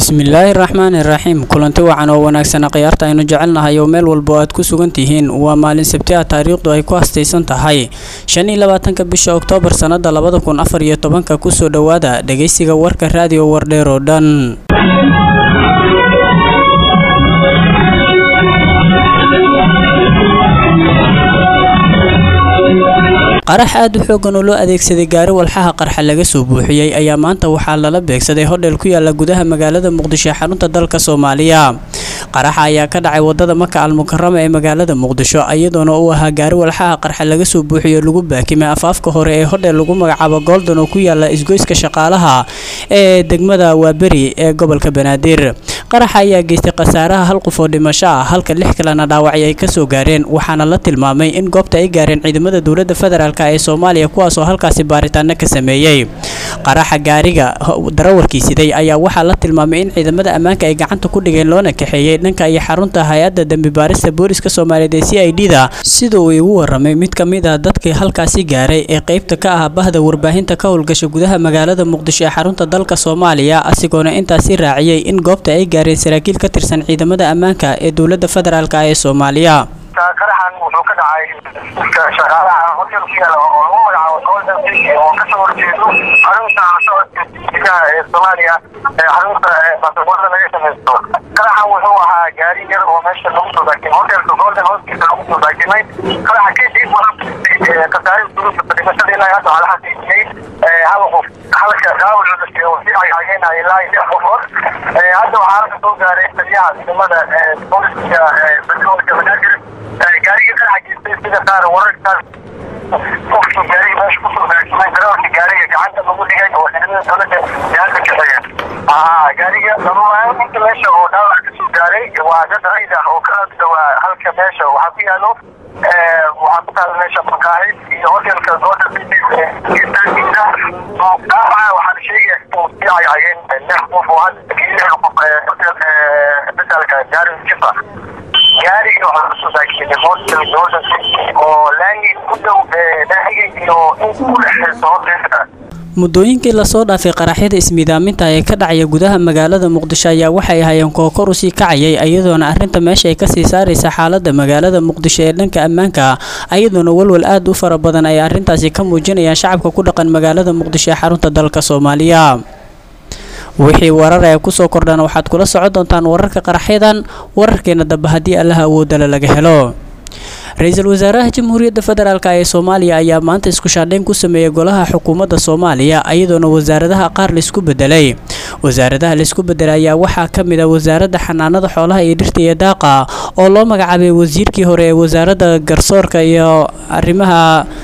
Bismillahirrahmanirrahim. Kulanti wacan oo wanaagsan qiyaarta aynu jecelnahay oo meel walba aad ku sugan tihiin waa maalin Sabti ah taariikhdu ay ku astaysan tahay 25 bisha Oktoobar sanada 2014 ku soo dhawaada dhageysiga warka raadiyo Wardheer oo dhan. qarax aad u xoogan oo loo adeegsaday gaari walxaha qarxa laga soo buuxiyay ayaa maanta waxaa lala beegsaday hodheel ku yaala gudaha magaalada Muqdisho ee xarunta dalka Soomaaliya. qaraxa ayaa ka dhacay wadada Maka al-Mukarrama ee magaalada Muqdisho iyadoona uu ahaa gaari walxaha qarxa laga soo buuxiyay lagu baakimay afaafka hore ee hodheel lagu magacaabo Golden oo ku yaala isgoyska shaqaalaha ee degmada Waaberi ee gobolka Banaadir. qaraxa ayaa geystay khasaaraha hal qof oo dhimasho ah halka 6 kalena dhaawac ay ka soo gaareen waxaana la tilmaamay in goobta ay gaareen ciidamada dawladda federaalka ee Soomaaliya kuwaas oo halkaasi baaritaano ka sameeyay. qaraxa gaariga darawalkiisiday ayaa waxaa la tilmaamay in ciidamada ammaanka ay gacanta ku dhigeen loona kaxeeyay dhanka ay xarunta hay'adda dambi baarista booliska Soomaaliyeed ee CID-da sida uu ugu waramay mid ka mid ah dadkii halkaasi gaaray ee qaybta ka ah bahda warbaahinta ka howlgasha gudaha magaalada Muqdisho ee xarunta dalka Soomaaliya asigoona intaasi raaciyay in goobta ay gaareen saraakiil ka tirsan ciidamada ammaanka ee dawladda federaalka ee Soomaaliya. qaraxan wuxuu ka dhacay shaqaalaha hotelka yaala oo lagu magacaabo Golden oo ka soo horjeedo xarunta socodka ee Soomaaliya ee xarunta baasaboorka laga sameeyo. qaraxan wuxuu ahaa gaari yar oo meesha lagu soo daakay hotelka Golden hospital lagu soo daakay. qaraxa kadib waxaa qasaarin duruuf dhimashada ilaa hadda ala xaqiijiyay hal qof halka dhaawac oo si ay hayeen ilaa 6 qof. hadda waxaa soo gaaray taliyaha ciidamada booliska gobolka Banaadir gaariga qaraxa geystay sida qaar wararka qofka gaariga meesha ku soo daakay darawalka gaariga gacanta lagu dhigay oo ciidamada dawladda yaanka kaxeeyeen. gaariga dhammaan inta meesha oo dhaawac ka soo gaaray waa dad rayd ah oo ka dhawaa halka meesha waxaa ku yaalo waxaa ku taal meesha maqaahid iyo hotelka Golden waxaa sheegay in ay hayeen 6 qof oo hadda hotelka bedalka gaariga kifa gaariga waxaa soo daakay hotelka Golden oo laangi ku dhow daahiga iyo ku dhexeyso hotelka. muddooyinkii la soo dhaafay qaraxyada ismiidaaminta ee ka dhacaya gudaha magaalada Muqdisho ayaa waxay hayeen kookor u sii kacayay iyadoona arrinta meesha ay ka sii saaraysa xaaladda magaalada Muqdisho ee dhanka ammaanka iyadoona walwal aad u fara badan ay arrintaasi ka muujinayaan shacabka ku dhaqan magaalada Muqdisho ee xarunta dalka Soomaaliya. wixii warar ay ku soo kordhana waxaad kula socon doontaan wararka qaraxyadan wararkeena daba haddii Allah awoodo laga helo. Ra'iisul Wasaaraha Jamhuuriyadda Federaalka ee Soomaaliya ayaa maanta isku shaandhayn ku sameeyay golaha xukuumadda Soomaaliya iyadoona wasaaradaha qaar la isku bedelay. wasaaradaha la isku bedelay ayaa waxaa ka mid ah wasaaradda xanaanada xoolaha iyo dhirta iyo daaqa oo loo magacaabay wasiirkii hore ee wasaaradda garsoorka iyo arrimaha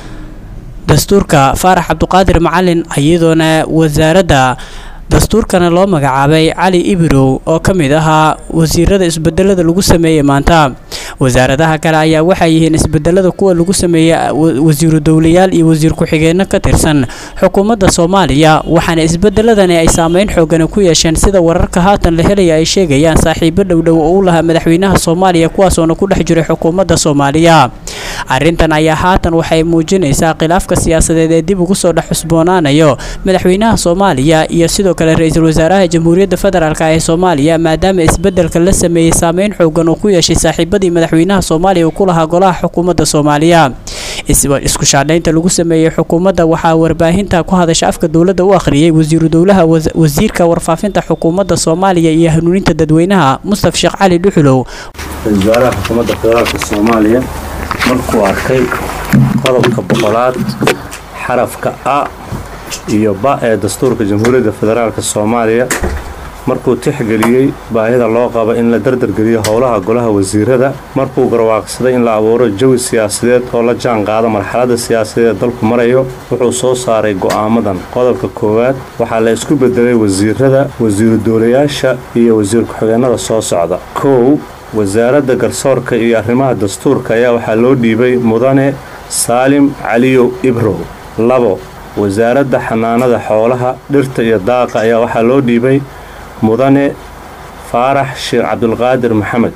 dastuurka Faarax Cabduqaadir Macalin iyadoona wasaaradda dastuurkana loo magacaabay Cali Ibrow oo ka mid ahaa wasiirada isbedelada lagu sameeyay maanta. wasaaradaha kale ayaa waxay yihiin isbedelada kuwa lagu sameeyay wasiiru dawlayaal iyo wasiir ku-xigeenka ka tirsan xukuumadda Soomaaliya waxaana isbedeladani ay saameyn xoogan ku yeesheen sida wararka haatan la helay ay sheegayaan saaxiibo dhowdhow oo u lahaa madaxweynaha Soomaaliya kuwaas oo ku dhex jiray xukuumadda Soomaaliya. arrintan ayaa haatan waxay muujinaysaa khilaafka siyaasadeed ee dib ugu soo dhex cusboonaanayo madaxweynaha Soomaaliya iyo sidoo kale ra'iisul wasaaraha Jamhuuriyadda Federaalka ee Soomaaliya maadaama isbedelka la sameeyay saameyn xoogan oo ku yeeshay saaxiibadii madaxweynaha Soomaaliya oo ku lahaa golaha xukuumadda Soomaaliya. isku shaandhaynta lagu sameeyay xukuumadda waxaa warbaahinta ku hadasha afka dawladda u akhriyay wasiiru dawlaha wasiirka warfaafinta xukuumadda Soomaaliya iyo hanuuninta dadweynaha Mustafa Sheekh Cali Dhuxulow. wasaaraha xukuumadda federaalka Soomaaliya markuu arkay qodobka 100 xarafka A iyo ba ee dastuurka Jamhuuriyadda Federaalka Soomaaliya markuu tixgeliyay baahida loo qabo in la dardargeliyo howlaha golaha wasiirada markuu garwaaqsaday in la abuuro jawi siyaasadeed oo la jaan qaado marxaladda siyaasadeed dalku marayo wuxuu soo saaray go'aamadan. qodobka 1 waxaa la isku bedelay wasiirada wasiiru dawlayaasha iyo wasiir ku-xigeenada soo socda. 1 wasaaradda garsoorka iyo arrimaha dastuurka ayaa waxaa loo dhiibay mudane Saalim Caliyo Ibrow. 2 wasaaradda xanaanada xoolaha dhirta iyo daaqa ayaa waxaa loo dhiibay mudane Faarax Sheekh Cabduqaadir Maxamed.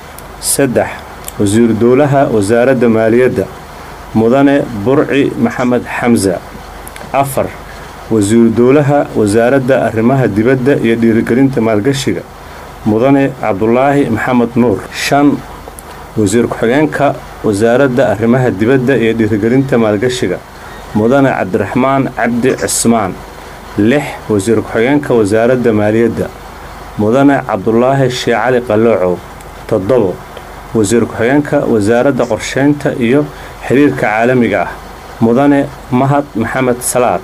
3 wasiir dawlaha wasaaradda maaliyadda mudane Burci Maxamed Xamza. 4 wasiiru dowlaha wasaaradda arrimaha dibadda iyo dhiirigelinta maalgashiga mudane cabdulaahi maxamed nuur 5 wasiir ku-xigeenka wasaaradda arrimaha dibadda iyo dhiirigelinta maalgashiga mudane cabdiraxmaan cabdi cismaan 6 wasiir ku-xigeenka wasaaradda maaliyadda mudane cabdulaahi sheekh cali qaloocow 7 wasiir ku-xigeenka wasaaradda qorsheynta iyo xiriirka caalamiga ah mudane mahad maxamed salaad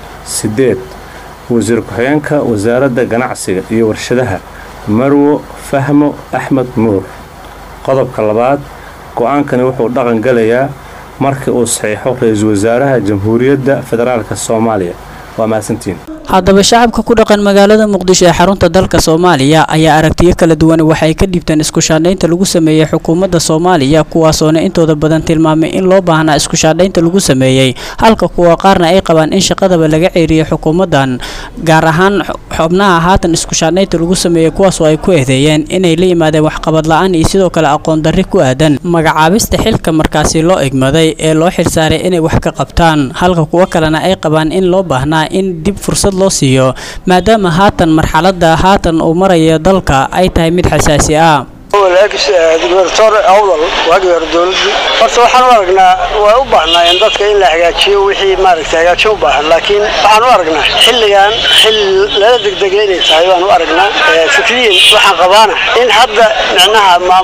8 wasiir ku-xigeenka wasaaradda ganacsiga iyo warshadaha marwo fahmo axmed nuur qodobka 2 go'aankani wuxuu dhaqan galayaa markii uu saxiixo ra'iisul wasaaraha jamhuuriyadda federaalka Soomaaliya waa maasantiin haddaba shacabka ku dhaqan magaalada Muqdisho ee xarunta dalka Soomaaliya ayaa aragtiyo kala duwan waxay ka dhibtaan isku shaandhaynta lagu sameeyay xukuumadda Soomaaliya kuwaasoona intooda badan tilmaamay in loo baahnaa isku shaandhaynta lagu sameeyay halka kuwa qaarna ay qabaan in shaqadaba laga ceeriyo xukuumaddan gaar ahaan xubnaha haatan isku shaandhaynta lagu sameeyay kuwaasoo ay ku eedeeyeen inay la yimaadeen waxqabad la'aan iyo sidoo kale aqoon darri ku aadan magacaabista xilka markaasi loo igmaday ee loo xilsaaray inay wax ka qabtaan halka kuwa kalena ay qabaan in loo baahnaa in dib fursad loo siiyo maadaama haatan marxaladda haatan uu marayo dalka ay tahay mid xasaasi ah walaagis dictator awdal waagii dawladdu horta waxaan u aragnaa way u baahnayeen dadka in la hagaajiyo wixii maaragtay hagaajin u baahan laakiin waxaan u aragnaa xilligan xil la degdegay inay tahay waan u aragnaa fikriyan waxaan qabaana in hadda macnaha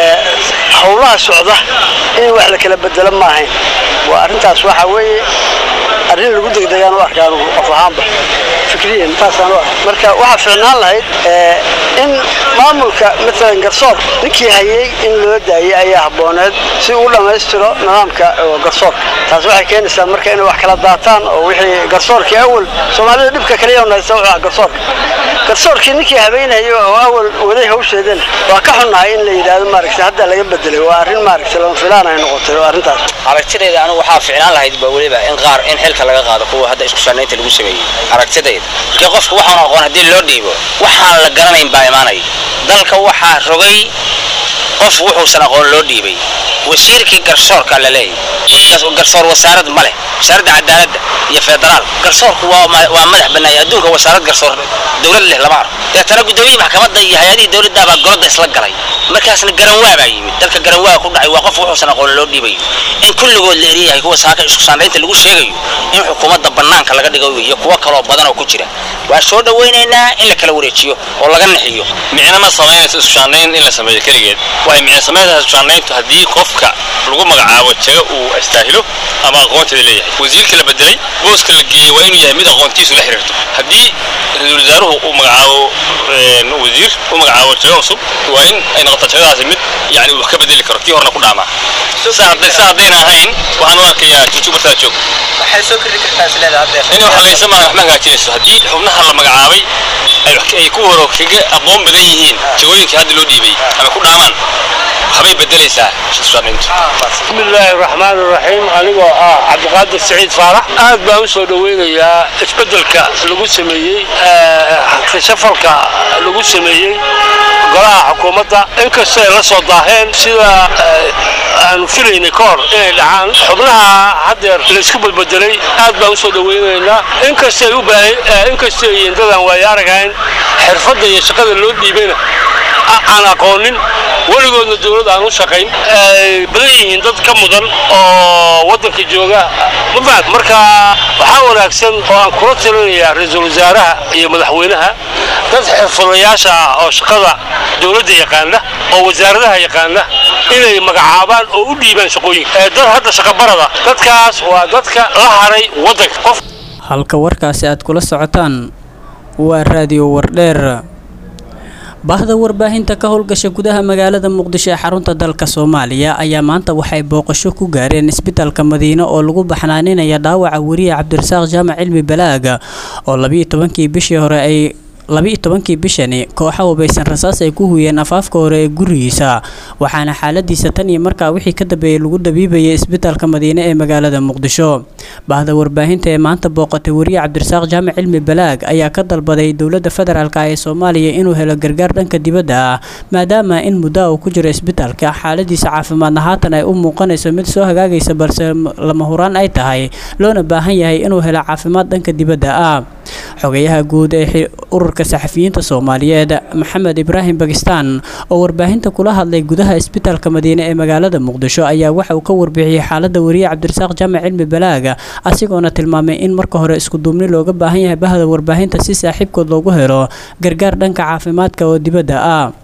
hawlaha socda in wax la kala bedelo ma ahayn waa arintaas waxa weeye arrin lagu degdegaan u arkaan qof ahaanba fikriyan taasaan u arkaa marka waxa fiicnaan lahayd in maamulka مثلا garsoor ninkii hayay in loo daayay ayaa habooneed si uu dhameystiro nidaamka garsoorka taas waxay keenaysaa marka in wax kala daataan oo wixii garsoorkii awal Soomaalida dhibka kaliya oo naysan garsoorkii ninkii habeenayay oo awal waday hawsheedana waa ka xunahay in la yiraahdo maaragtay hadda laga bedelay waa arrin maaragtay lama filaan ay noqotay arrintaas aragtideeda anigu waxa fiicnaan lahayd waliba in qaar in xilka laga qaado kuwa hadda isku shaandhaynta lagu sameeyay aragtideeda markii qofku waxaan aqoon hadii loo dhiibo waxaan la garanayn baa imaanay dalka waxa rogay qof wuxuu aqoon loo dhiibay wasiirkii garsoorka la leeyahay garsoor wasaaradda male wasaaradda cadaaladda iyo federaal garsoorku waa madax banaay adduunka wasaaradda garsoor dawlad leh lama arko tana gudoomiye maxkamadda iyo hay'adaha dawladda baa go'aanka isla galay markaasna garan waa baa yimid dalka garan waa ku dhacay waa qof wuxuu aqoon loo dhiibay in kulligood la eriyahay kuwa saaka isku shaandhaynta lagu sheegayo in xukuumadda banaanka laga dhigo iyo kuwa kale oo badan oo ku jira waa soo dhaweynaynaa in la kala wareejiyo oo laga naxiyo micna ma sameeyay isku shaandhayn in la sameeyo kaligeed way micna sameeyay isku shaandhayntu hadii qofka lagu magacaabo jaga uu astaahilo ama aqoonta leeyahay wasiirka la bedelay booska la geeyay waa inuu yahay mid aqoontiisu la xiriirto hadii ra'iisul wasaaruhu uu magacaabo wasiir uu magacaabo jaga cusub waa in ay noqoto jagadaas mid yani wax ka bedeli karo kii horna ku dhaama saadayna ahayn waxaan u arkayaa tuutubarta joog waxay soo kordhi kartaa isleedahay hadda inuu xalaysan ma hagaajinayso hadii xubnaha la magacaabay ay ku horo kaga aqoon badan yihiin jagooyinka hadda loo dhiibay ama ku dhaamaan habay bedelaysaa shaqaynta bismillahir rahmanir rahim anigoo Cabdiqaadir Saciid Faarax aad baan u soo dhaweynayaa isbedelka lagu sameeyay shafalka lagu sameeyay golaha xukuumadda inkastoo ay la soo daaheen sida aan filaynay koor inay dhacaan xubnaha haddeer la isku beddelay aad baan u soo dhaweynaynaa inkastoo ay intadan waa yaaragayn xirfadda iyo shaqada loo dhiibayna aan aqoonin weligoodna dawladda aan u shaqayn badan yihiin dad ka mudan oo waddanka jooga marka waxaa wanaagsan oo aan kula talinayaa ra'iisul wasaaraha iyo madaxweynaha dad xirfadayaasha oo shaqada dawladda yaqaana oo wasaaradaha yaqaana inay magacaabaan oo u dhiibaan shaqooyinka dad hadda shaqo barada dadkaas waa dadka la haray waddanka qof halka warkaasi aad kula socotaan waa raadiyo wardheer bahda warbaahinta ka howlgasha gudaha magaalada Muqdisho ee xarunta dalka Soomaaliya ayaa maanta waxay booqasho ku gaareen isbitaalka Madiina oo lagu baxnaaninayo dhaawaca wariye Cabdirasaaq Jaamac Cilmi Balaaga oo 12kii bishii hore ay 12 bishani kooxo hubaysan rasaas ay ku huyeen afaafka hore ee gurigiisa waxaana xaaladiisa tan iyo markaa wixii ka dambeeyay lagu dabiibayay isbitaalka Madiine ee magaalada Muqdisho bahda warbaahinta ee maanta booqatay wariye Cabdirasaaq Jaamac Cilmi Balaag ayaa ka dalbaday dawladda federaalka ee Soomaaliya inuu helo gargaar dhanka dibadda maadaama in muddo uu ku jiro isbitaalka xaaladiisa caafimaadna haatan ay u muuqanayso mid soo hagaagaysa balse lama huraan ay tahay loona baahan yahay inuu helo caafimaad dhanka dibadda xogayaha guud ee ururka saxafiyiinta Soomaaliyeed Maxamed Ibrahim Pakistan oo warbaahinta kula hadlay gudaha isbitaalka Madiine ee magaalada Muqdisho ayaa waxa uu ka warbixiyay xaaladda wariye Cabdirasaaq Jaamac Cilmi Balaag asigoona tilmaamay in marka hore isku duubni looga baahan yahay bahda warbaahinta si saaxiibkood loogu helo gargaar dhanka caafimaadka oo dibadda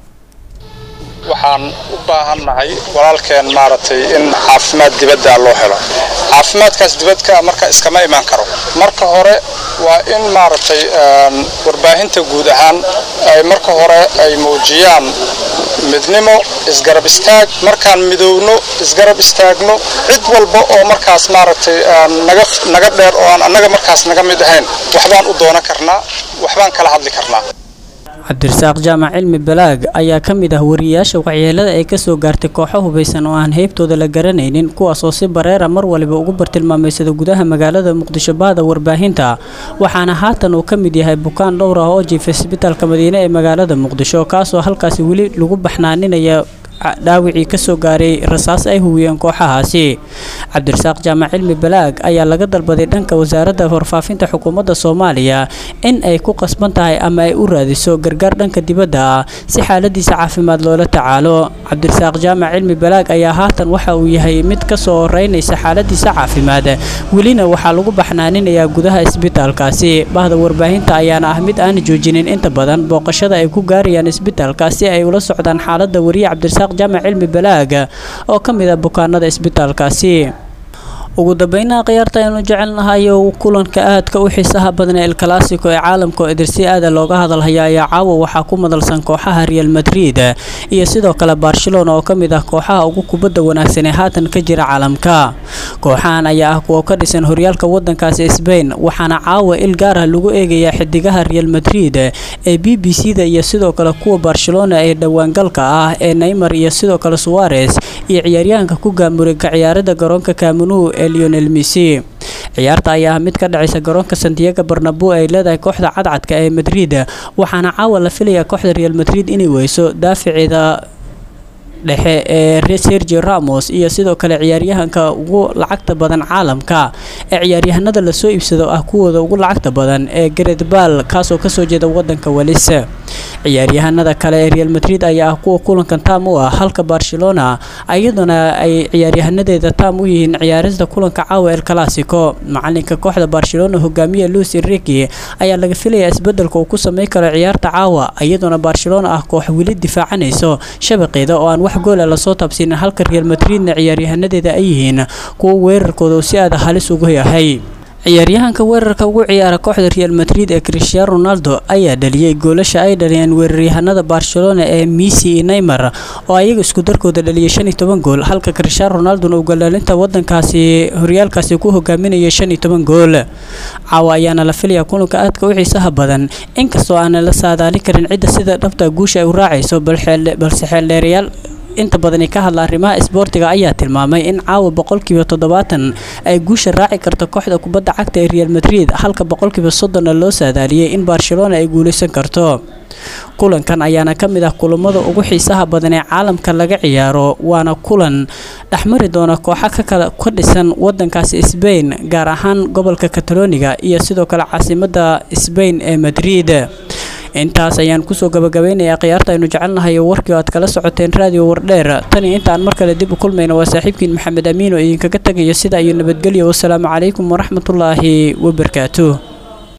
waxaan u baahannahay walaalkeen maaragtay in caafimaad dibadda loo helo caafimaadkaas dibadda marka iskama iman karo marka hore waa in maaragtay warbaahinta guud ahaan ay marka hore ay muujiyaan midnimo isgarab istaag markaan midowno isgarab istaagno cid walba oo markaas maaragtay naga dheer oo aan annaga markaas naga mid ahayn waxbaan u doonan karnaa waxbaan kala hadli karnaa Cabdirasaaq Jaamac Cilmi Balaag ayaa ka mid ah wariyaasha waxyeelada ay ka soo gaartay kooxo hubaysan oo aan heybtooda la garanaynin kuwaas oo si bareera mar waliba ugu bartilmaameysada gudaha magaalada Muqdisho baada warbaahinta waxaana haatan uu ka mid yahay bukaan dhowr ah oo jiifay isbitaalka Madiine ee magaalada Muqdisho kaas oo halkaasi wali lagu baxnaaninaya dhaawicii ka soo gaaray rasaas ay huwiyeen kooxahaasi Cabdirasaaq Jaamac Cilmi Balaag ayaa laga dalbaday dhanka wasaaradda warfaafinta xukuumadda Soomaaliya in ay ku qasban tahay ama ay u raadiso gargaar dhanka dibadda si xaaladiisa caafimaad loola tacaalo Cabdirasaaq Jaamac Cilmi Balaag ayaa haatan waxa uu yahay mid ka soo horeynaysa xaaladiisa caafimaad welina waxaa lagu baxnaaninayaa gudaha isbitaalkaasi bahda warbaahinta ayaana ah mid aan joojinin inta badan booqashada ay ku gaarayaan isbitaalkaasi ay ula socdaan xaaladda wariye Cabdirasaaq Jaamac Cilmi Balaag oo ka mid ah bukaanada isbitaalkaasi ugu dambeynna qiyaarta aynu jecelnahay kulanka aadka u xiisaha badan ee El Clasico ee caalamka oo idirsi aad looga hadalhayaa ayaa caawa waxaa ku madalsan kooxaha Real Madrid iyo sidoo kale Barcelona oo ka mid ah kooxaha ugu kubadda wanaagsan ee haatan ka jira caalamka kooxahan ayaa ah kuwa ka dhisan horyaalka wadankaasi Spain waxaana caawa il gaar ah lagu eegayaa xidigaha Real Madrid ee BBC-da iyo sidoo kale kuwa Barcelona ee dhawaangalka ah ee Neymar iyo sidoo kale Suarez iyo ciyaaryahanka ku gaamuray ka ciyaarada garoonka Camp Nou Lionel Messi ciyaarta ayaa mid ka dhacaysa garoonka Santiago Bernabeu ay leedahay kooxda cadcadka ee Madrid waxaana caawa la filayaa kooxda Real Madrid inay weyso daaficiida dhexe ee Sergio Ramos iyo sidoo kale ciyaaryahanka ugu lacagta badan caalamka ee ciyaaryahanada la soo iibsado ah kuwooda ugu lacagta badan ee Gareth Bale kaasoo ka soo jeeda wadanka Wales ciyaaryahanada kale ee Real Madrid ayaa ah kuwa kulankan taam u ah halka Barcelona ayaduna ay ciyaaryahaneeda taam u yihiin ciyaarista kulanka caawa El Clasico macalinka kooxda Barcelona hogaamiye Luis Enrique ayaa laga filayaa isbedelka uu ku sameyn karo ciyaarta caawa ayaduna Barcelona ah koox wili difaacanayso shabaqeeda oo aan wax gool la soo tabsiin halka Real Madridna ciyaaryahaneeda ay yihiin kuwa weerarkooda si aad halis ugu yahay ciyaaryahanka weerarka ugu ciyaara kooxda Real Madrid ee Cristiano Ronaldo ayaa dhaliyay goolasha ay dhaliyeen weeraryahanada Barcelona ee Messi iyo Neymar oo ayaga isku darkooda dhaliyay 15 gool halka Cristiano Ronaldo uu galaalinta wadankaasi horyaalkaasi ku hogaaminayay 15 gool caawa ayaana la filayaa kulanka aadka u xiisaha badan inkastoo aan la saadaalin karin cid sida dhabta guusha ay u raacayso balse xeeldeerayaal inta badan ka hadla arrimaha isboortiga ayaa tilmaamay in caawa 70% ay guusha raaci karto kooxda kubadda cagta ee Real Madrid halka 30% loo saadaaliyay in Barcelona ay guuleysan karto kulankan ayaana ka mid ah kulamada ugu xiisaha badan ee caalamka laga ciyaaro waana kulan dhaxmari doona kooxo ka dhisan wadankaasi Spain gaar ahaan gobolka Catalonia iyo sidoo kale caasimadda Spain ee Madrid intaas ayaan kusoo gabagabeynayaa qiyaarta aynu jecelnahay warkii aad kala socoteen radio wardheer tan intaan mar kale dib u kulmayno waa saaxiibkiin Maxamed Amiin oo idinkaga tagayo sida ay nabadgelyo wassalaamu calaykum waraxmatullaahi wabarakaatuh